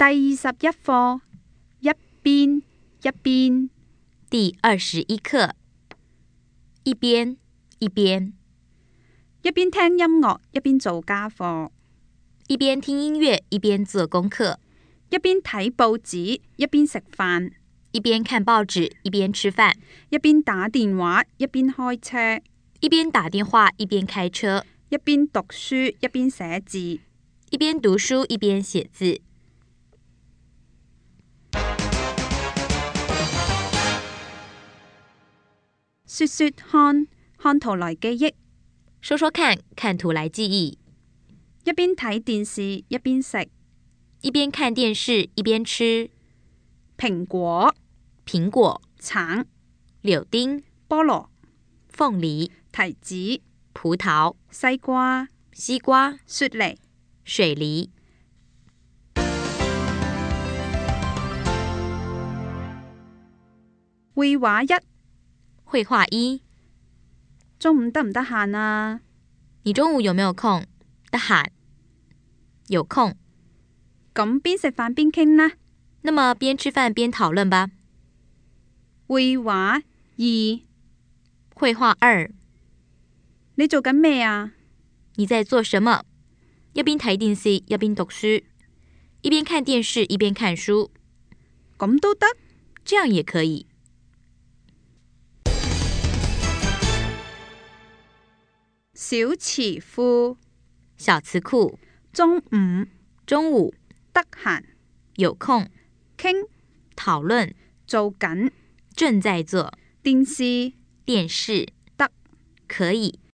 第21課，一邊一邊。 第21課，一邊一邊。 一邊聽音樂一邊做家課， 一邊聽音樂一邊做功課， 一邊睇報紙一邊食飯， 一邊看報紙一邊吃飯， 一邊打電話一邊開車， 一邊打電話一邊開車， 一邊讀書一邊寫字， 一邊讀書一邊寫字。 說說看，看圖來記憶。 說說看，看圖來記憶。 一邊睇電視一邊食， 一邊看電視一邊吃。 蘋果、 蘋果、 橙、 柳丁、 菠蘿、 鳳梨、 提子、 葡萄、 西瓜、 西瓜、 雪梨、 水梨。 繪畫一， 繪畫一。 中午得唔得閒啊？ 你中午有沒有空？得閒，有空。 咁邊食飯邊傾啦。 那麼邊吃飯邊討論吧。 繪畫二， 繪畫二。 你做緊咩啊？ 你在做什麼？一邊睇電視一邊讀書，一邊看電視一邊看書。 咁都得？ 這樣也可以。 小詞庫， 小詞庫。 中午得閒有空傾討論做緊正在做電視電視得可以